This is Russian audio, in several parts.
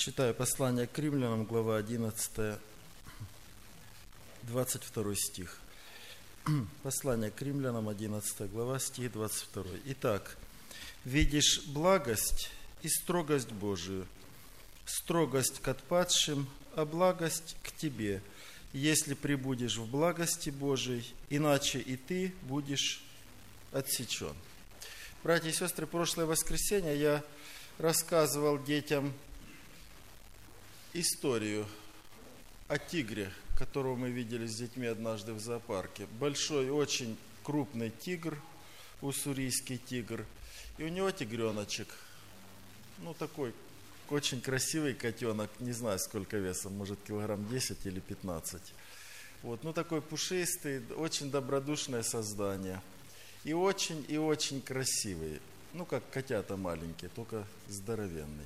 Читаю послание к римлянам, глава 11, 22 стих. Послание к римлянам, 11 глава, стих 22. Итак, видишь благость и строгость Божию, строгость к отпадшим, а благость к тебе, если пребудешь в благости Божией, иначе и ты будешь отсечен. Братья и сестры, прошлое воскресенье я рассказывал детям историю о тигре, которого мы видели с детьми однажды в зоопарке. Большой, очень крупный тигр, уссурийский тигр, и у него тигреночек, такой очень красивый котенок, не знаю сколько весом, может килограмм 10 или 15. Такой пушистый, очень добродушное создание. И очень красивый. Как котята маленькие, только здоровенный.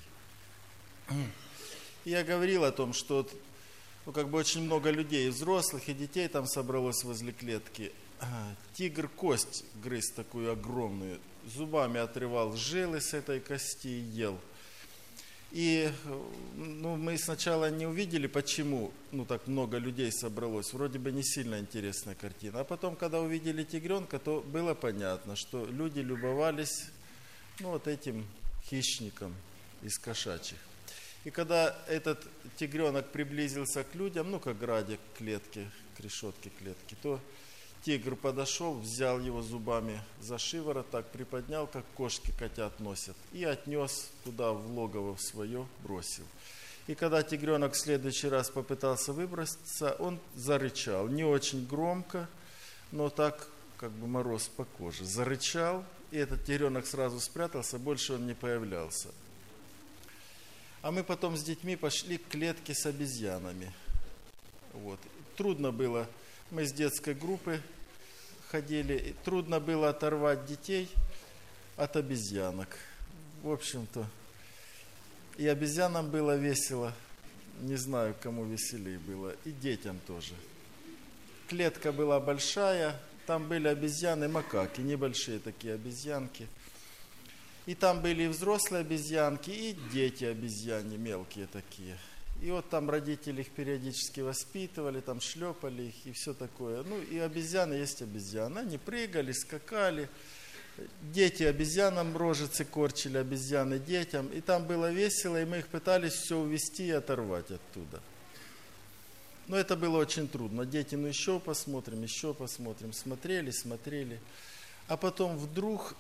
И я говорил о том, что очень много людей, и взрослых, и детей там собралось возле клетки. Тигр кость грыз такую огромную, зубами отрывал жилы с этой кости и ел. И мы сначала не увидели, почему так много людей собралось. Вроде бы не сильно интересная картина. А потом, когда увидели тигренка, то было понятно, что люди любовались этим хищником из кошачьих. И когда этот тигренок приблизился к людям, к ограде клетки, к решетке клетки, то тигр подошел, взял его зубами за шиворот, так приподнял, как кошки котят носят, и отнес туда, в логово в свое, бросил. И когда тигренок в следующий раз попытался выброситься, он зарычал, не очень громко, но так, мороз по коже. Зарычал, и этот тигренок сразу спрятался, больше он не появлялся. А мы потом с детьми пошли к клетке с обезьянами. Трудно было, мы с детской группы ходили, и трудно было оторвать детей от обезьянок. В общем-то, и обезьянам было весело, не знаю, кому веселее было, и детям тоже. Клетка была большая, там были обезьяны-макаки, небольшие такие обезьянки. И там были и взрослые обезьянки, и дети обезьяне, мелкие такие. И там родители их периодически воспитывали, там шлепали их и все такое. И обезьяны есть обезьяны. Они прыгали, скакали. Дети обезьянам рожицы корчили, обезьяны детям. И там было весело, и мы их пытались все увести и оторвать оттуда. Но это было очень трудно. Дети, еще посмотрим. Смотрели. А потом вдруг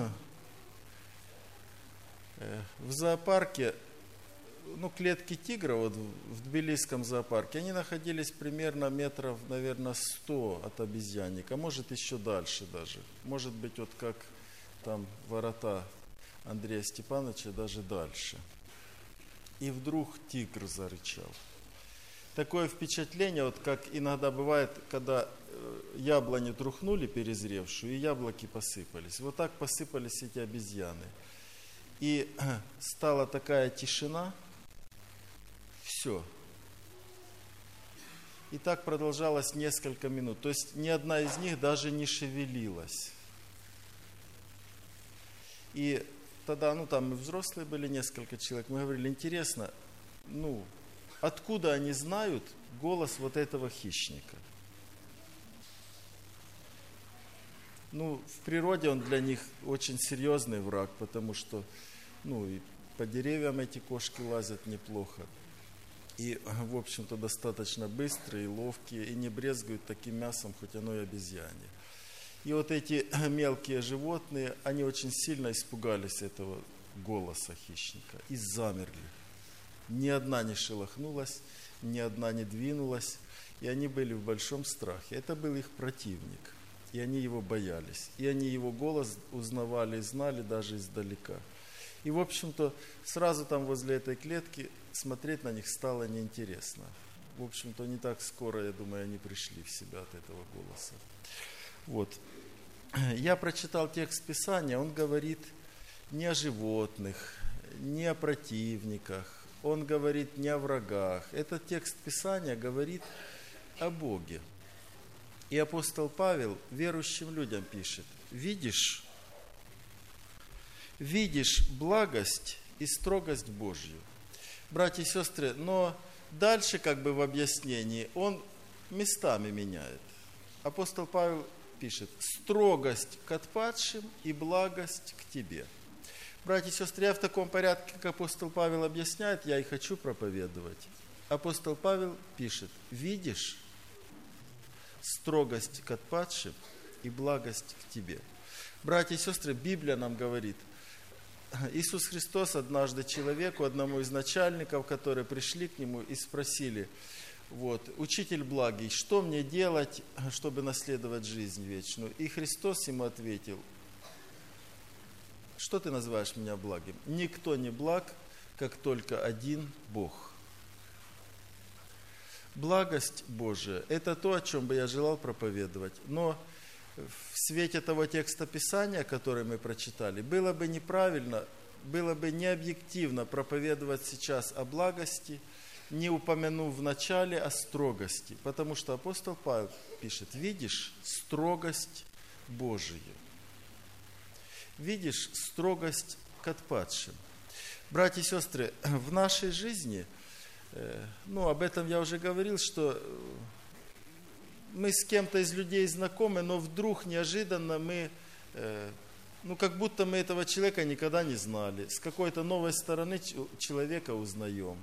в зоопарке, клетки тигра в тбилисском зоопарке, они находились примерно метров, наверное, 100 от обезьянника, может еще дальше даже. Может быть, как там ворота Андрея Степановича, даже дальше. И вдруг тигр зарычал. Такое впечатление, как иногда бывает, когда яблоню трухнули перезревшую, и яблоки посыпались. Так посыпались эти обезьяны. И стала такая тишина, все. И так продолжалось несколько минут. То есть ни одна из них даже не шевелилась. И тогда, там и взрослые были несколько человек, мы говорили, интересно, откуда они знают голос этого хищника? В природе он для них очень серьезный враг, потому что, и по деревьям эти кошки лазят неплохо. И, в общем-то, достаточно быстрые и ловкие, и не брезгуют таким мясом, хоть оно и обезьяне. И эти мелкие животные, они очень сильно испугались этого голоса хищника и замерли. Ни одна не шелохнулась, ни одна не двинулась, и они были в большом страхе. Это был их противник. И они его боялись. И они его голос узнавали и знали даже издалека. И, в общем-то, сразу там возле этой клетки смотреть на них стало неинтересно. В общем-то, не так скоро, я думаю, они пришли в себя от этого голоса. Я прочитал текст Писания, он говорит не о животных, не о противниках, он говорит не о врагах. Этот текст Писания говорит о Боге. И апостол Павел верующим людям пишет: видишь благость и строгость Божью. Братья и сестры, но дальше как бы в объяснении он местами меняет. Апостол Павел пишет: строгость к отпадшим и благость к тебе. Братья и сестры, я в таком порядке, как апостол Павел объясняет, я и хочу проповедовать. Апостол Павел пишет: видишь, строгость к отпадшим и благость к тебе. Братья и сестры, Библия нам говорит, Иисус Христос однажды человеку, одному из начальников, которые пришли к нему и спросили: учитель благий, что мне делать, чтобы наследовать жизнь вечную? И Христос ему ответил: что ты называешь меня благим? Никто не благ, как только один Бог. Благость Божия – это то, о чем бы я желал проповедовать. Но в свете того текста Писания, который мы прочитали, было бы неправильно, было бы необъективно проповедовать сейчас о благости, не упомянув в начале о строгости. Потому что апостол Павел пишет: видишь строгость Божию. Видишь строгость к отпадшим. Братья и сестры, в нашей жизни, об этом я уже говорил, что мы с кем-то из людей знакомы, но вдруг неожиданно мы, как будто мы этого человека никогда не знали, с какой-то новой стороны человека узнаем.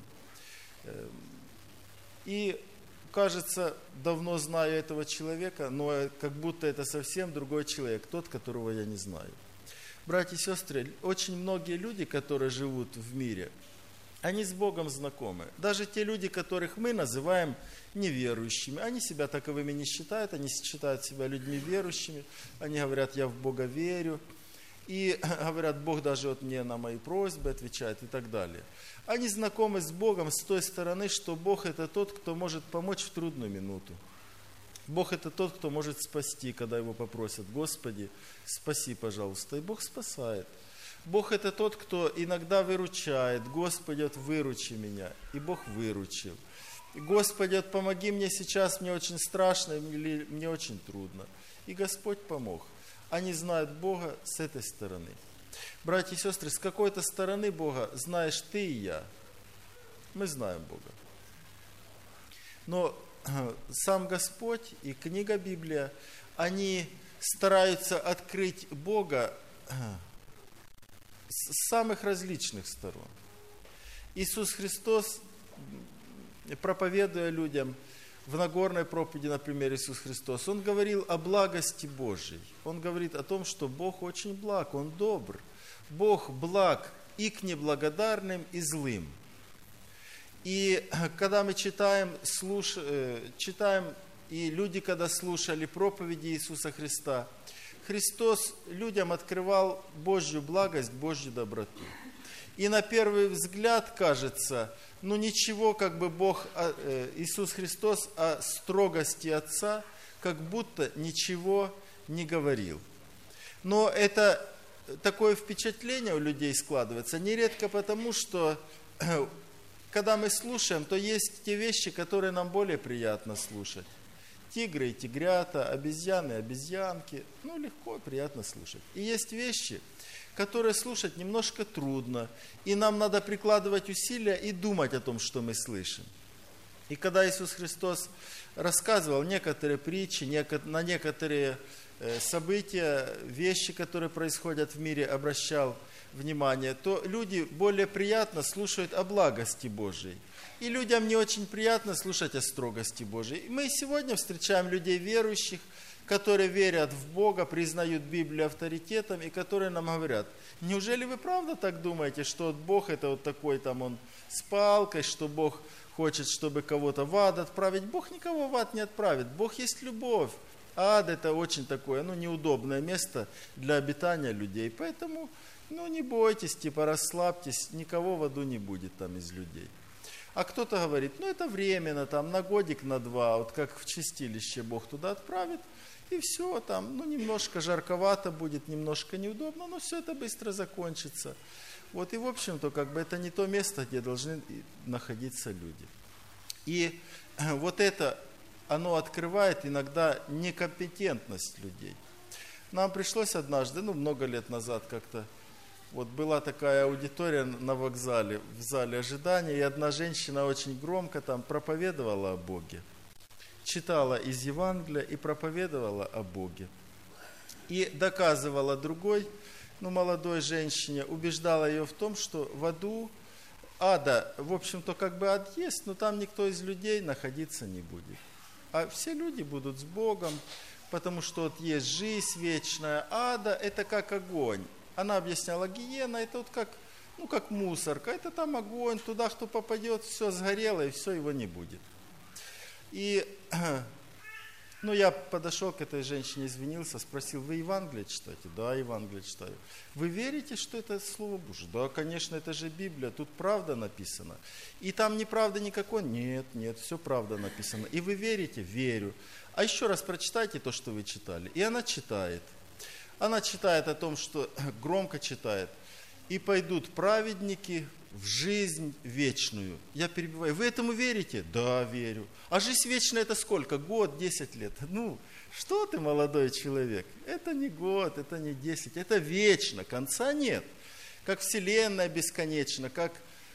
И кажется, давно знаю этого человека, но как будто это совсем другой человек, тот, которого я не знаю. Братья и сестры, очень многие люди, которые живут в мире, они с Богом знакомы. Даже те люди, которых мы называем неверующими, они себя таковыми не считают, они считают себя людьми верующими. Они говорят: я в Бога верю. И говорят: Бог даже мне на мои просьбы отвечает и так далее. Они знакомы с Богом с той стороны, что Бог – это тот, кто может помочь в трудную минуту. Бог – это тот, кто может спасти, когда его попросят: Господи, спаси, пожалуйста. И Бог спасает. Бог – это тот, кто иногда выручает: Господи, выручи меня. И Бог выручил. И Господи, помоги мне сейчас, мне очень страшно, или мне очень трудно. И Господь помог. Они знают Бога с этой стороны. Братья и сестры, с какой-то стороны Бога знаешь ты и я. Мы знаем Бога. Но сам Господь и книга Библия, они стараются открыть Бога с самых различных сторон. Иисус Христос, проповедуя людям в Нагорной проповеди, например, Иисус Христос, Он говорил о благости Божьей. Он говорит о том, что Бог очень благ, Он добр. Бог благ и к неблагодарным, и злым. И когда мы читаем, и люди, когда слушали проповеди Иисуса Христа, Христос людям открывал Божью благость, Божью доброту. И на первый взгляд кажется, ничего, как бы Иисус Христос о строгости Отца, как будто ничего не говорил. Но это такое впечатление у людей складывается нередко потому, что когда мы слушаем, то есть те вещи, которые нам более приятно слушать. Тигры и тигрята, обезьяны и обезьянки. Легко и приятно слушать. И есть вещи, которые слушать немножко трудно. И нам надо прикладывать усилия и думать о том, что мы слышим. И когда Иисус Христос рассказывал некоторые притчи, на некоторые события, вещи, которые происходят в мире, обращал внимание, то люди более приятно слушают о благости Божией. И людям не очень приятно слушать о строгости Божией. Мы сегодня встречаем людей верующих, которые верят в Бога, признают Библию авторитетом, и которые нам говорят: неужели вы правда так думаете, что Бог это такой Он с палкой, что Бог хочет, чтобы кого-то в ад отправить? Бог никого в ад не отправит. Бог есть любовь. Ад это очень такое, неудобное место для обитания людей. Поэтому, не бойтесь, расслабьтесь, никого в аду не будет там из людей. А кто-то говорит: это временно, на годик, на два, как в чистилище Бог туда отправит, и все, немножко жарковато будет, немножко неудобно, но все это быстро закончится. И, в общем-то, это не то место, где должны находиться люди. И это, оно открывает иногда некомпетентность людей. Нам пришлось однажды, много лет назад как-то Вот была такая аудитория на вокзале, в зале ожидания, и одна женщина очень громко там проповедовала о Боге. Читала из Евангелия и проповедовала о Боге. И доказывала другой, молодой женщине, убеждала ее в том, что в аду, ада, в общем-то, как бы ад есть, но там никто из людей находиться не будет. А все люди будут с Богом, потому что вот есть жизнь вечная. Ада – это как огонь. Она объясняла, гиена – это вот как мусорка, это там огонь, туда кто попадет, все сгорело, и все, его не будет. И я подошел к этой женщине, извинился, спросил, вы Евангелие читаете? Да, Евангелие читаю. Вы верите, что это Слово Божие? Да, конечно, это же Библия, тут правда написано. И там неправды никакой? Нет, все правда написано. И вы верите? Верю. А еще раз прочитайте то, что вы читали. И она читает. Она читает о том, что громко читает. И пойдут праведники в жизнь вечную. Я перебиваю. Вы этому верите? Да, верю. А жизнь вечная это сколько? Год, 10 лет. Что ты, молодой человек? Это не год, это не 10, это вечно, конца нет. Как вселенная бесконечна, как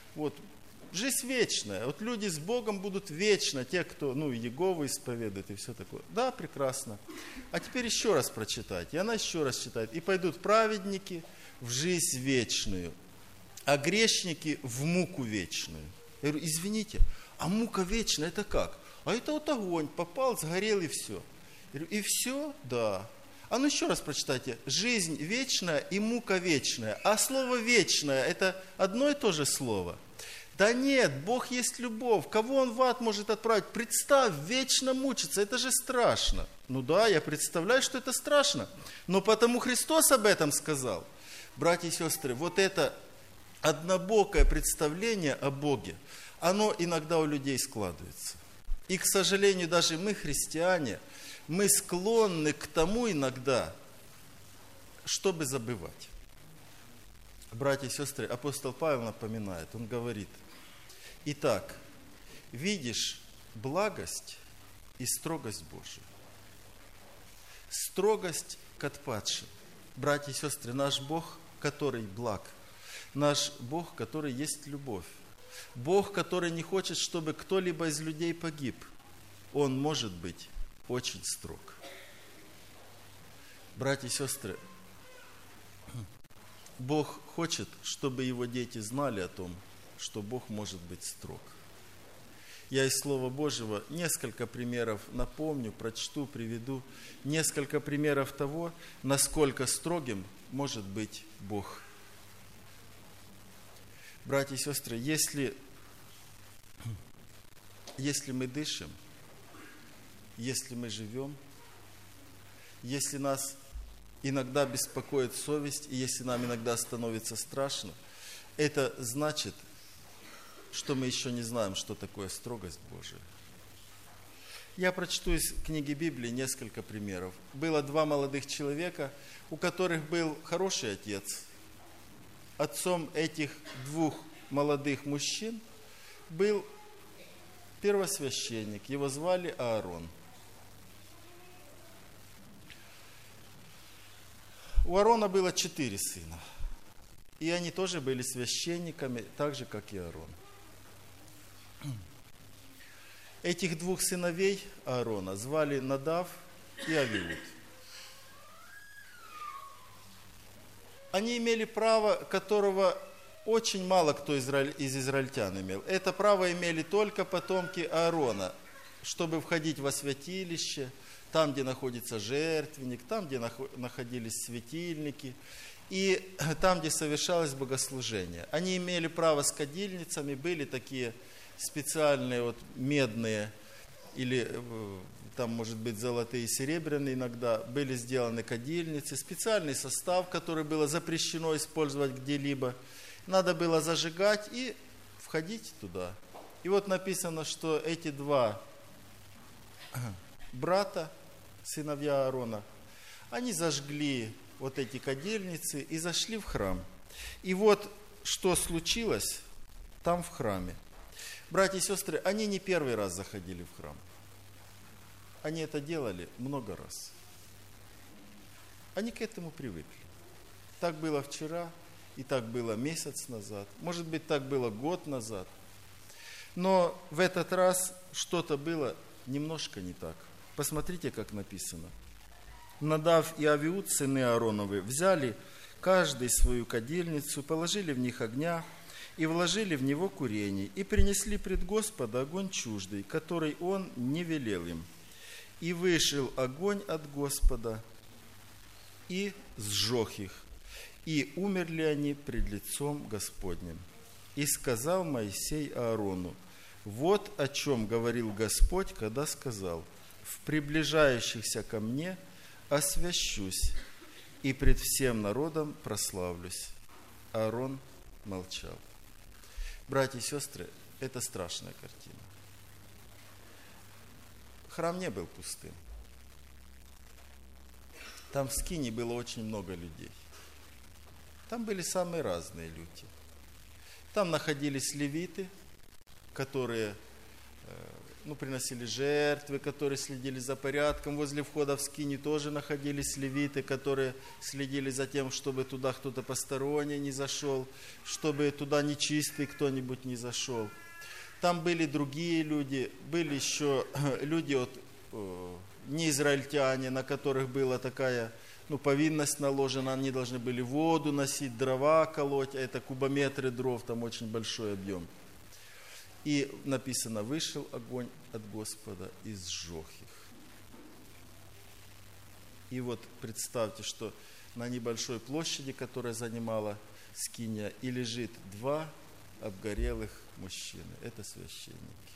жизнь вечная. Вот люди с Богом будут вечно, те, кто, Иегову исповедует и все такое. Да, прекрасно. А теперь еще раз прочитайте. И она еще раз читает. И пойдут праведники в жизнь вечную, а грешники в муку вечную. Я говорю, извините, а мука вечная это как? А это вот огонь, попал, сгорел и все. Я говорю, и все? Да. А еще раз прочитайте. Жизнь вечная и мука вечная. А слово вечное это одно и то же слово? Да нет, Бог есть любовь. Кого Он в ад может отправить? Представь, вечно мучиться, это же страшно. Да, я представляю, что это страшно. Но потому Христос об этом сказал. Братья и сестры, вот это однобокое представление о Боге, оно иногда у людей складывается. И, к сожалению, даже мы, христиане, мы склонны к тому иногда, чтобы забывать. Братья и сестры, апостол Павел напоминает, он говорит, итак, видишь благость и строгость Божию. Строгость к отпадшим. Братья и сестры, наш Бог, который благ, наш Бог, который есть любовь, Бог, который не хочет, чтобы кто-либо из людей погиб, Он может быть очень строг. Братья и сестры, Бог хочет, чтобы Его дети знали о том, что Бог может быть строг. Я из Слова Божьего несколько примеров напомню, прочту, приведу. Несколько примеров того, насколько строгим может быть Бог. Братья и сестры, если мы дышим, если мы живем, если нас иногда беспокоит совесть, и если нам иногда становится страшно, это значит, что мы еще не знаем, что такое строгость Божия. Я прочту из книги Библии несколько примеров. Было 2 молодых человека, у которых был хороший отец. Отцом этих 2 молодых мужчин был первосвященник. Его звали Аарон. У Аарона было 4 сына. И они тоже были священниками, так же, как и Аарон. Этих 2 сыновей Аарона звали Надав и Авиуд. Они имели право, которого очень мало кто из израильтян имел. Это право имели только потомки Аарона, чтобы входить во святилище, там, где находится жертвенник, там, где находились светильники, и там, где совершалось богослужение. Они имели право с кадильницами, были такие специальные медные, или там, может быть, золотые и серебряные иногда, были сделаны кадильницы, специальный состав, который было запрещено использовать где-либо. Надо было зажигать и входить туда. И вот написано, что эти 2 брата, сыновья Аарона, они зажгли вот эти кадильницы и зашли в храм. И вот что случилось там в храме. Братья и сестры, они не первый раз заходили в храм. Они это делали много раз. Они к этому привыкли. Так было вчера, И так было месяц назад. Может быть, так было год назад. Но в этот раз что-то было немножко не так. Посмотрите, как написано. Надав и Авиуд, сыны Аароновы, взяли каждый свою кадильницу, положили в них огня и вложили в него курений, и принесли пред Господа огонь чуждый, который он не велел им. И вышел огонь от Господа, и сжег их, и умерли они пред лицом Господним. И сказал Моисей Аарону: вот о чем говорил Господь, когда сказал: в приближающихся ко мне освящусь, и пред всем народом прославлюсь. Аарон молчал. Братья и сестры, это страшная картина. Храм не был пустым. Там в Скинии было очень много людей. Там были самые разные люди. Там находились левиты, которые приносили жертвы, которые следили за порядком. Возле входа в Скинию тоже находились левиты, которые следили за тем, чтобы туда кто-то посторонний не зашел, чтобы туда нечистый кто-нибудь не зашел. Там были другие люди, были еще люди неизраильтяне, на которых была такая повинность наложена, они должны были воду носить, дрова колоть, а это кубометры дров, там очень большой объем. И написано: вышел огонь от Господа и сжег их. И вот представьте, что на небольшой площади, которая занимала Скиния, и лежит два обгорелых мужчины. Это священники.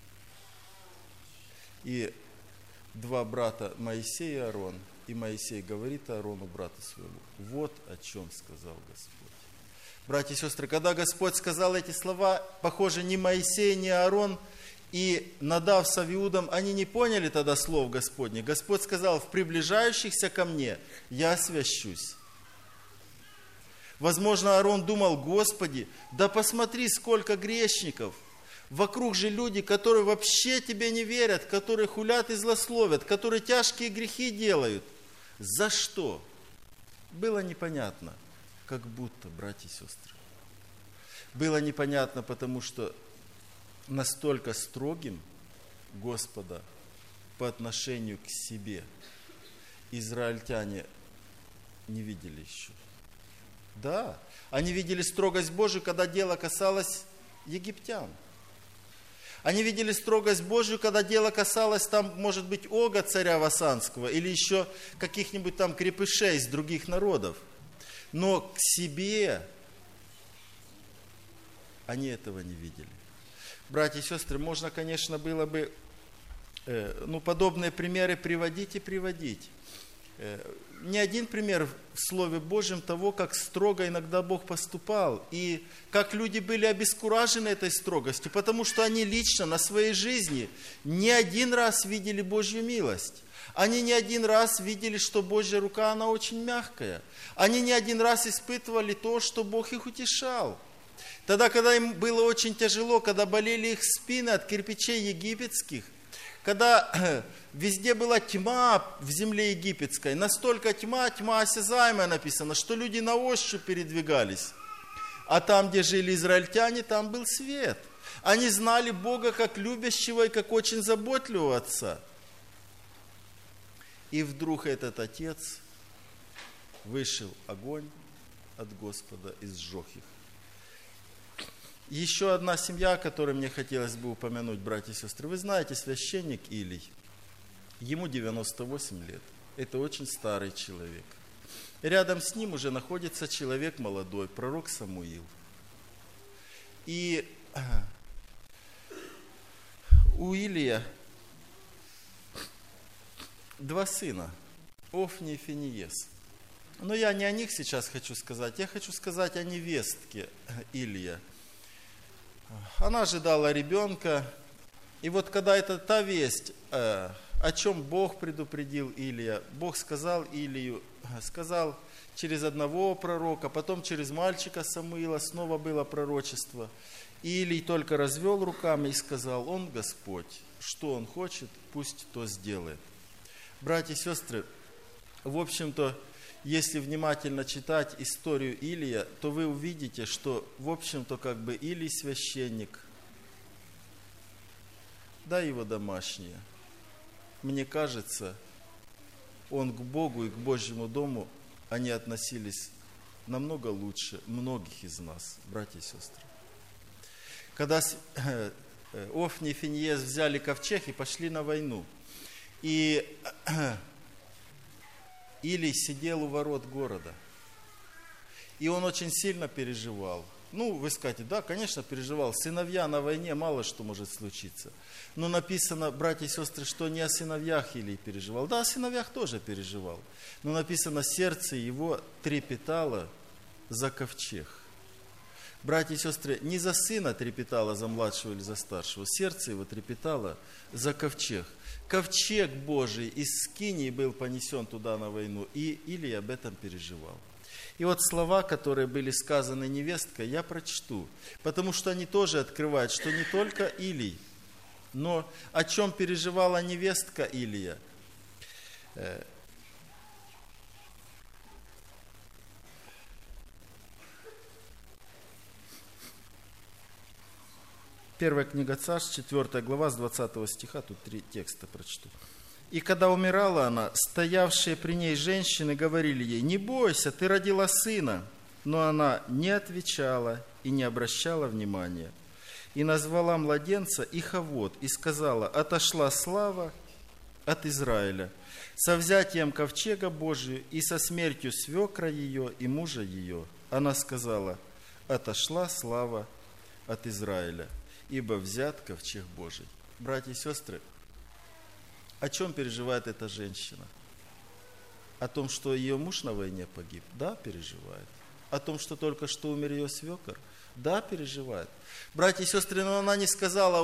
И два брата, Моисей и Аарон. И Моисей говорит Аарону, брату своему: вот о чем сказал Господь. Братья и сестры, когда Господь сказал эти слова, похоже, ни Моисей, ни Аарон и Надав с Авиудом, они не поняли тогда слов Господних. Господь сказал: в приближающихся ко мне я освящусь. Возможно, Аарон думал: Господи, да посмотри, сколько грешников. Вокруг же люди, которые вообще тебе не верят, которые хулят и злословят, которые тяжкие грехи делают. За что? Было непонятно. Как будто, братья и сестры. Было непонятно, потому что настолько строгим Господа по отношению к себе израильтяне не видели еще. Да, они видели строгость Божию, когда дело касалось египтян. Они видели строгость Божию, когда дело касалось, там, может быть, Ога, царя Васанского, или еще каких-нибудь там крепышей из других народов. Но к себе они этого не видели. Братья и сестры, можно, конечно, было бы подобные примеры приводить и приводить. Не один пример в Слове Божьем того, как строго иногда Бог поступал, и как люди были обескуражены этой строгостью, потому что они лично на своей жизни не один раз видели Божью милость. Они не один раз видели, что Божья рука, она очень мягкая. Они не один раз испытывали то, что Бог их утешал. Тогда, когда им было очень тяжело, когда болели их спины от кирпичей египетских, когда везде была тьма в земле египетской, настолько тьма осязаемая написано, что люди на ощупь передвигались. А там, где жили израильтяне, там был свет. Они знали Бога как любящего и как очень заботливого Отца. И вдруг этот отец, вышел огонь от Господа и сжег их. Еще одна семья, о которой мне хотелось бы упомянуть, братья и сестры. Вы знаете, священник Илий, ему 98 лет. Это очень старый человек. Рядом с ним уже находится человек молодой, пророк Самуил. И у Илия два сына, Офни и Финиес. Но я не о них сейчас хочу сказать, я хочу сказать о невестке Илия. Она ожидала ребенка, и вот когда это та весть, о чем Бог предупредил Илия, Бог сказал Илию, сказал через одного пророка, потом через мальчика Самуила снова было пророчество. И Илий только развел руками и сказал: Он Господь, что Он хочет, пусть то сделает. Братья и сестры, в общем-то, если внимательно читать историю Илия, то вы увидите, что, в общем-то, как бы Илий священник, да, его домашние. Мне кажется, он к Богу и к Божьему дому, они относились намного лучше многих из нас, братья и сестры. Когда Офни и Финеес взяли ковчег и пошли на войну, и Илий сидел у ворот города, и он очень сильно переживал. Ну, вы скажете, да, конечно, переживал. Сыновья на войне, мало что может случиться. Но написано, братья и сестры, что не о сыновьях Илий переживал. Да, о сыновьях тоже переживал. Но написано, сердце его трепетало за ковчег. Братья и сестры, не за сына трепетало, за младшего или за старшего. Сердце его трепетало за ковчег. Ковчег Божий из Скинии был понесен туда на войну, и Илий об этом переживал. И вот слова, которые были сказаны невесткой, я прочту, потому что они тоже открывают, что не только Илий, но о чем переживала невестка Илия. Первая книга Царств, 4 глава, с 20 стиха, тут 3 текста прочту. «И когда умирала она, стоявшие при ней женщины говорили ей: „Не бойся, ты родила сына“. Но она не отвечала и не обращала внимания. И назвала младенца Ихавод, и сказала: „Отошла слава от Израиля со взятием ковчега Божию и со смертью свекра ее и мужа ее“. Она сказала: „Отошла слава от Израиля, ибо взят ковчег Божий“». Братья и сестры, о чем переживает эта женщина? О том, что ее муж на войне погиб? Да, переживает. О том, что только что умер ее свекор? Да, переживает. Братья и сестры, но она не сказала,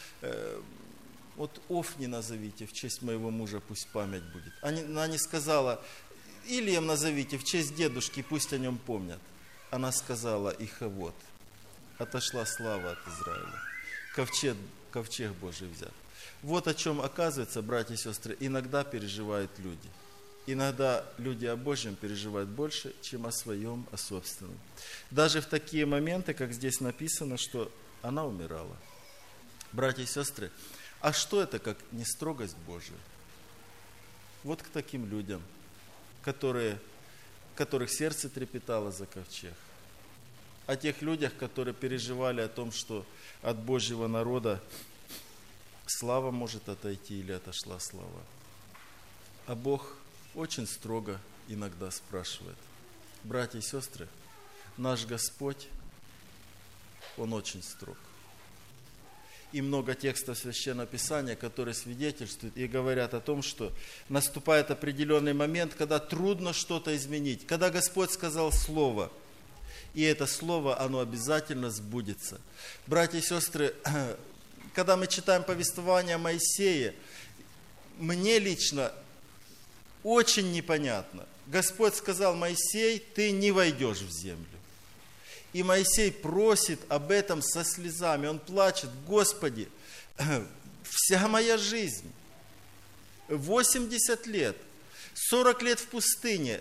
вот Офни назовите в честь моего мужа, пусть память будет. Она не сказала, Илием назовите в честь дедушки, пусть о нем помнят. Она сказала: Ихавод, отошла слава от Израиля, ковчег Божий взят. Вот о чем, оказывается, братья и сестры, иногда переживают люди. Иногда люди о Божьем переживают больше, чем о своем, о собственном. Даже в такие моменты, как здесь написано, что она умирала. Братья и сестры, а что это, как не строгость Божия? Вот к таким людям, которых сердце трепетало за ковчег. О тех людях, которые переживали о том, что от Божьего народа слава может отойти или отошла слава. А Бог очень строго иногда спрашивает. Братья и сестры, наш Господь, Он очень строг. И много текстов Священного Писания, которые свидетельствуют и говорят о том, что наступает определенный момент, когда трудно что-то изменить. Когда Господь сказал слово, и это слово, оно обязательно сбудется. Братья и сестры, когда мы читаем повествование о Моисее, мне лично очень непонятно. Господь сказал: Моисей, ты не войдешь в землю. И Моисей просит об этом со слезами. Он плачет: Господи, вся моя жизнь, 80 лет, 40 лет в пустыне,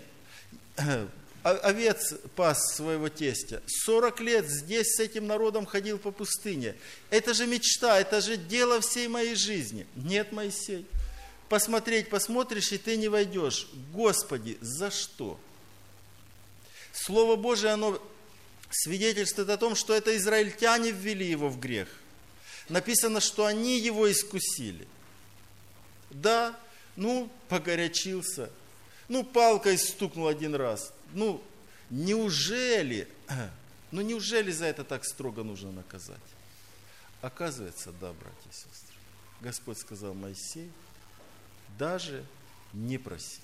овец пас своего тестя, 40 лет здесь с этим народом ходил по пустыне. Это же мечта, это же дело всей моей жизни. Нет, Моисей, посмотришь, и ты не войдешь. Господи, за что? Слово Божие, оно свидетельствует о том, что это израильтяне ввели его в грех. Написано, что они его искусили. Да, погорячился. Палкой стукнул один раз. Неужели за это так строго нужно наказать? Оказывается, да, братья и сестры. Господь сказал: Моисей, даже не проси.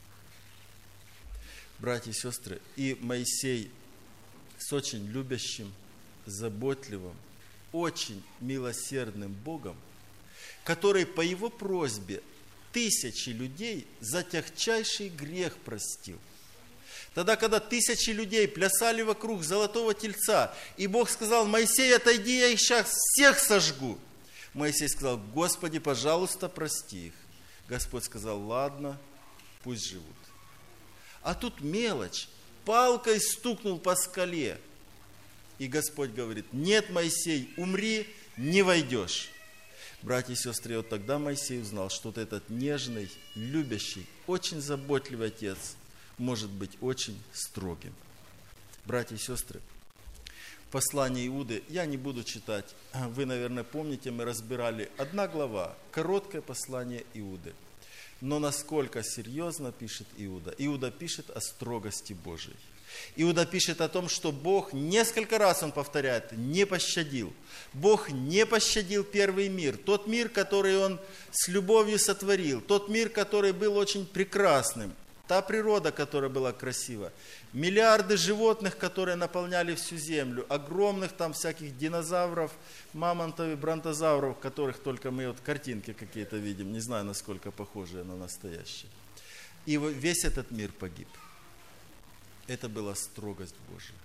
Братья и сестры, и Моисей с очень любящим, заботливым, очень милосердным Богом, который по его просьбе тысячи людей за тягчайший грех простил. Тогда, когда тысячи людей плясали вокруг золотого тельца, и Бог сказал: Моисей, отойди, я их сейчас всех сожгу. Моисей сказал: Господи, пожалуйста, прости их. Господь сказал: ладно, пусть живут. А тут мелочь. Палкой стукнул по скале. И Господь говорит: нет, Моисей, умри, не войдешь. Братья и сестры, вот тогда Моисей узнал, что вот этот нежный, любящий, очень заботливый отец может быть очень строгим. Братья и сестры, послание Иуды я не буду читать. Вы, наверное, помните, мы разбирали 1 глава, короткое послание Иуды. Но насколько серьезно пишет Иуда? Иуда пишет о строгости Божией. Иуда пишет о том, что Бог, несколько раз он повторяет, не пощадил. Бог не пощадил первый мир. Тот мир, который он с любовью сотворил. Тот мир, который был очень прекрасным. Та природа, которая была красива. Миллиарды животных, которые наполняли всю землю. Огромных там всяких динозавров, мамонтов и бронтозавров, которых только мы вот картинки какие-то видим. Не знаю, насколько похожие на настоящие. И весь этот мир погиб. Это была строгость Божия.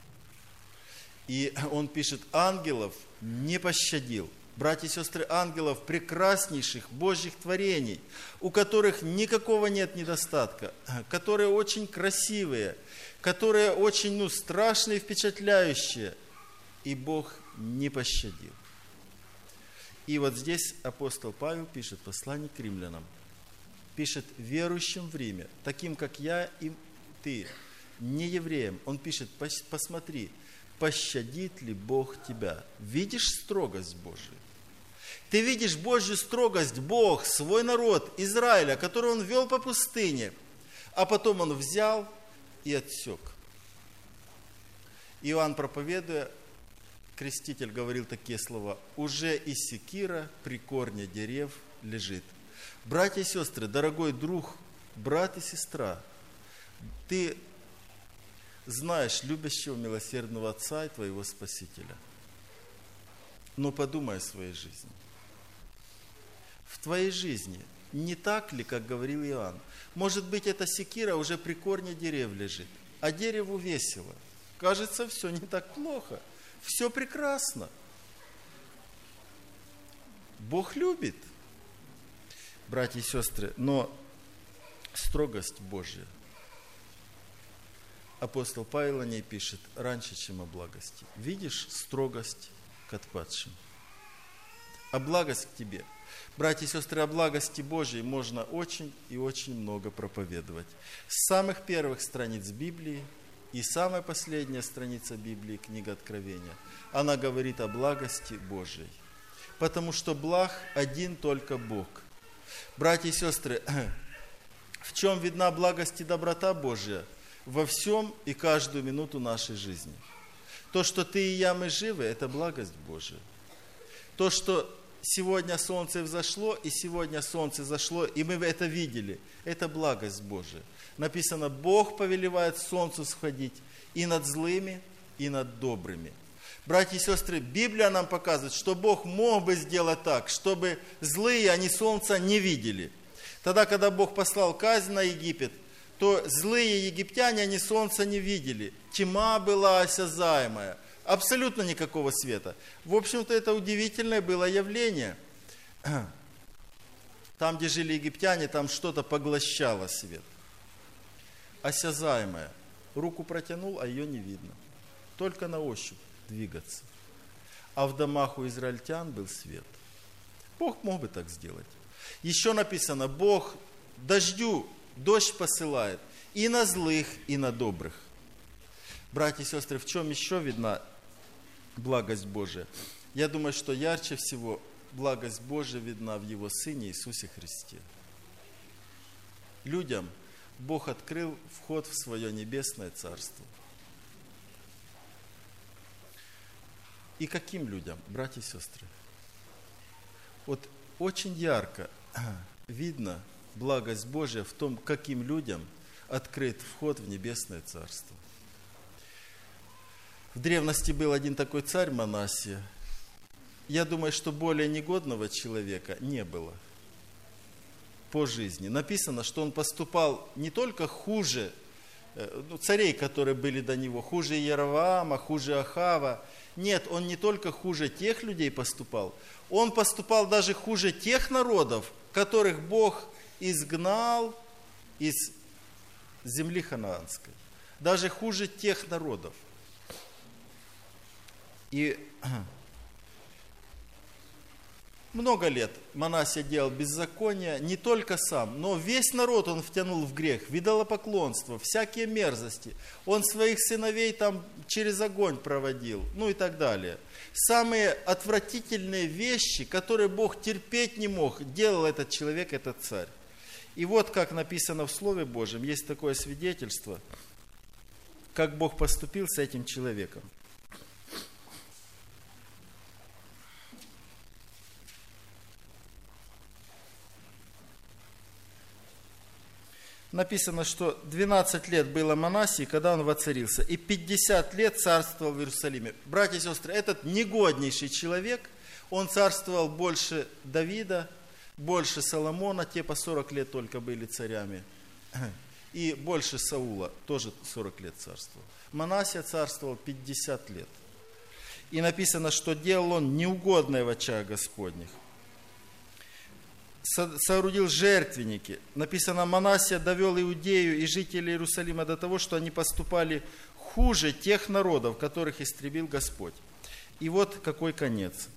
И он пишет: ангелов не пощадил. Братья и сестры, ангелов прекраснейших Божьих творений, у которых никакого нет недостатка, которые очень красивые, которые очень страшные и впечатляющие. И Бог не пощадил. И вот здесь апостол Павел пишет послание к римлянам. Пишет верующим в Риме, таким как я и ты, не евреям. Он пишет: посмотри, пощадит ли Бог тебя. Видишь строгость Божию? Ты видишь Божью строгость, Бог, свой народ, Израиля, который Он вел по пустыне, а потом Он взял и отсек. Иоанн, проповедуя, креститель говорил такие слова: уже и секира при корне дерев лежит. Братья и сестры, дорогой друг, брат и сестра, ты знаешь любящего, милосердного Отца и твоего Спасителя. Но подумай о своей жизни. В твоей жизни не так ли, как говорил Иоанн? Может быть, эта секира уже при корне дерев лежит, а дереву весело. Кажется, все не так плохо, все прекрасно. Бог любит, братья и сестры, но строгость Божья. Апостол Павел о ней пишет раньше, чем о благости. Видишь строгость к отпадшим, а благость к тебе. Братья и сестры, о благости Божьей можно очень и очень много проповедовать. С самых первых страниц Библии и самая последняя страница Библии, книга Откровения, она говорит о благости Божьей. Потому что благ один только Бог. Братья и сестры, в чем видна благость и доброта Божья? Во всем и каждую минуту нашей жизни. То, что ты и я, мы живы, это благость Божия. То, что сегодня солнце взошло, и сегодня солнце зашло, и мы это видели, это благость Божия. Написано: Бог повелевает солнцу сходить и над злыми, и над добрыми. Братья и сестры, Библия нам показывает, что Бог мог бы сделать так, чтобы злые, они солнца не видели. Тогда, когда Бог послал казнь на Египет, то злые египтяне, они солнца не видели. Тьма была осязаемая. Абсолютно никакого света. В общем-то, это удивительное было явление. Там, где жили египтяне, там что-то поглощало свет. Осязаемое. Руку протянул, а ее не видно. Только на ощупь двигаться. А в домах у израильтян был свет. Бог мог бы так сделать. Еще написано: Бог дождь посылает и на злых, и на добрых. Братья и сестры, в чем еще видна благость Божия? Я думаю, что ярче всего благость Божия видна в Его Сыне Иисусе Христе. Людям Бог открыл вход в свое небесное Царство. И каким людям, братья и сестры? Вот очень ярко видно благость Божия в том, каким людям открыт вход в небесное Царство. В древности был один такой царь Манассия. Я думаю, что более негодного человека не было по жизни. Написано, что он поступал не только хуже царей, которые были до него, хуже Иеровоама, хуже Ахава. Нет, он не только хуже тех людей поступал, он поступал даже хуже тех народов, которых Бог изгнал из земли ханаанской. Даже хуже тех народов. И много лет Манасия делал беззаконие, не только сам, но весь народ он втянул в грех, в идолопоклонство, всякие мерзости. Он своих сыновей там через огонь проводил, ну и так далее. Самые отвратительные вещи, которые Бог терпеть не мог, делал этот человек, этот царь. И вот как написано в Слове Божьем, есть такое свидетельство, как Бог поступил с этим человеком. Написано, что 12 лет было Манасии, когда он воцарился, и 50 лет царствовал в Иерусалиме. Братья и сестры, этот негоднейший человек, он царствовал больше Давида, больше Соломона, те по 40 лет только были царями, и больше Саула, тоже 40 лет царствовал. Манасия царствовал 50 лет. И написано, что делал он неугодное в очах Господних. Соорудил жертвенники. Написано, Манасия довел Иудею и жителей Иерусалима до того, что они поступали хуже тех народов, которых истребил Господь. И вот какой конец.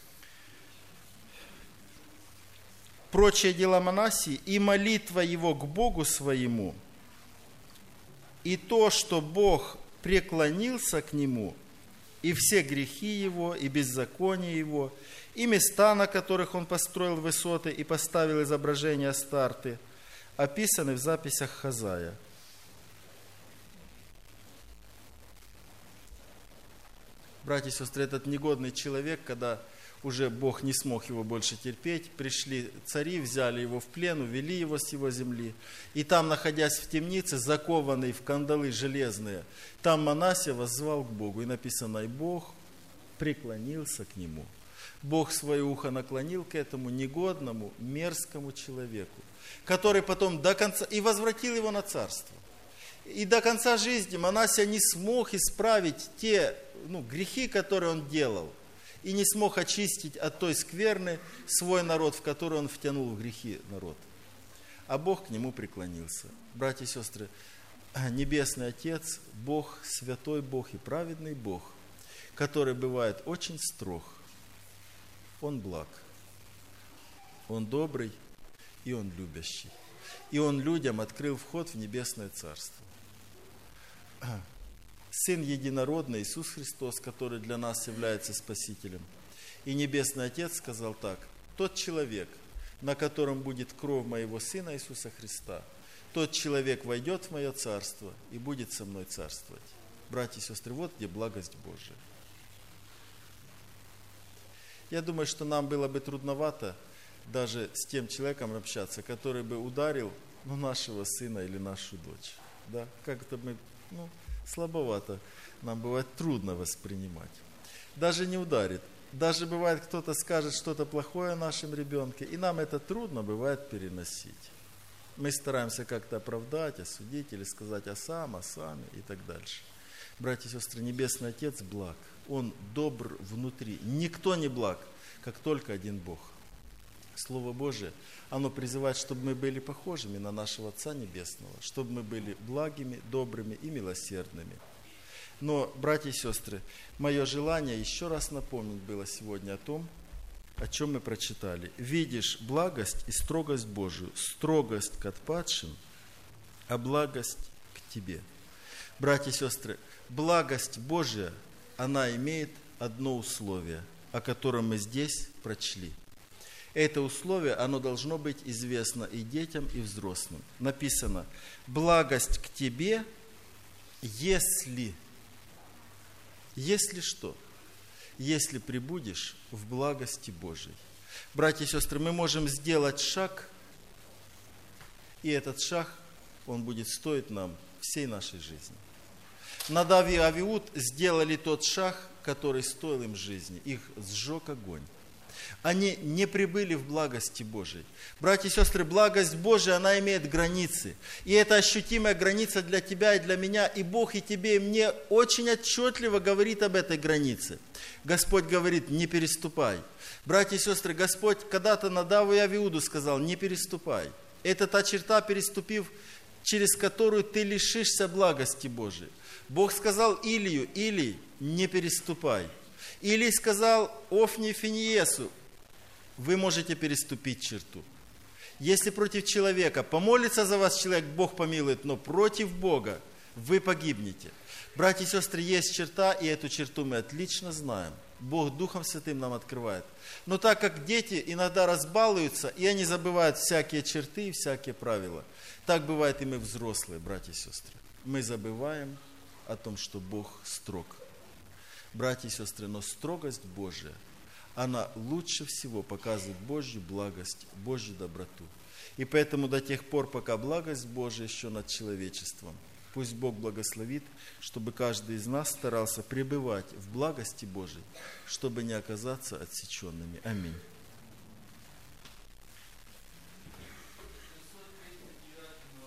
Прочие дела Манасии и молитва его к Богу своему, и то, что Бог преклонился к нему, и все грехи его, и беззаконие его, и места, на которых он построил высоты и поставил изображения Астарты, описаны в записях Хазая. Братья и сестры, этот негодный человек, когда уже Бог не смог его больше терпеть, пришли цари, взяли его в плен, увели его с его земли. И там, находясь в темнице, закованный в кандалы железные, там Манасия воззвал к Богу. И написано, и Бог преклонился к нему. Бог свое ухо наклонил к этому негодному, мерзкому человеку, который потом до конца и возвратил его на царство. И до конца жизни Манасия не смог исправить те грехи, которые он делал, и не смог очистить от той скверны свой народ, в который он втянул в грехи народ. А Бог к нему преклонился. Братья и сестры, Небесный Отец, Бог, святой Бог и праведный Бог, который бывает очень строг, Он благ, Он добрый и Он любящий. И Он людям открыл вход в Небесное Царство. Сын Единородный, Иисус Христос, который для нас является Спасителем. И Небесный Отец сказал так: тот человек, на котором будет кровь моего Сына Иисуса Христа, тот человек войдет в мое Царство и будет со мной царствовать. Братья и сестры, вот где благость Божия. Я думаю, что нам было бы трудновато даже с тем человеком общаться, который бы ударил нашего сына или нашу дочь. Да? Как-то мы, слабовато, нам бывает трудно воспринимать. Даже не ударит. Даже бывает, кто-то скажет что-то плохое о нашем ребенке, и нам это трудно бывает переносить. Мы стараемся как-то оправдать, осудить или сказать а сами и так дальше. Братья и сестры, Небесный Отец благ. Он добр внутри. Никто не благ, как только один Бог. Слово Божие, оно призывает, чтобы мы были похожими на нашего Отца Небесного, чтобы мы были благими, добрыми и милосердными. Но, братья и сестры, мое желание еще раз напомнить было сегодня о том, о чем мы прочитали. «Видишь благость и строгость Божию, строгость к отпадшим, а благость к тебе». Братья и сестры, благость Божия, она имеет одно условие, о котором мы здесь прочли. Это условие, оно должно быть известно и детям, и взрослым. Написано: благость к тебе, если что? Если пребудешь в благости Божией. Братья и сестры, мы можем сделать шаг, и этот шаг, он будет стоить нам всей нашей жизни. Надав и Авиуд сделали тот шаг, который стоил им жизни. Их сжег огонь. Они не пребыли в благости Божией. Братья и сестры, благость Божия, она имеет границы. И это ощутимая граница для тебя и для меня. И Бог и тебе, и мне очень отчетливо говорит об этой границе. Господь говорит: не переступай. Братья и сестры, Господь когда-то Надаву и Авиуду сказал: не переступай. Это та черта, переступив через которую ты лишишься благости Божией. Бог сказал Илию: Илий, не переступай. Илий сказал Офни и Финиесу: вы можете переступить черту. Если против человека помолится за вас человек, Бог помилует, но против Бога вы погибнете. Братья и сестры, есть черта, и эту черту мы отлично знаем. Бог Духом Святым нам открывает. Но так как дети иногда разбалуются, и они забывают всякие черты и всякие правила, так бывает и мы взрослые, братья и сестры. Мы забываем о том, что Бог строг. Братья и сестры, но строгость Божия, она лучше всего показывает Божью благость, Божью доброту. И поэтому до тех пор, пока благость Божия еще над человечеством, пусть Бог благословит, чтобы каждый из нас старался пребывать в благости Божией, чтобы не оказаться отсеченными. Аминь.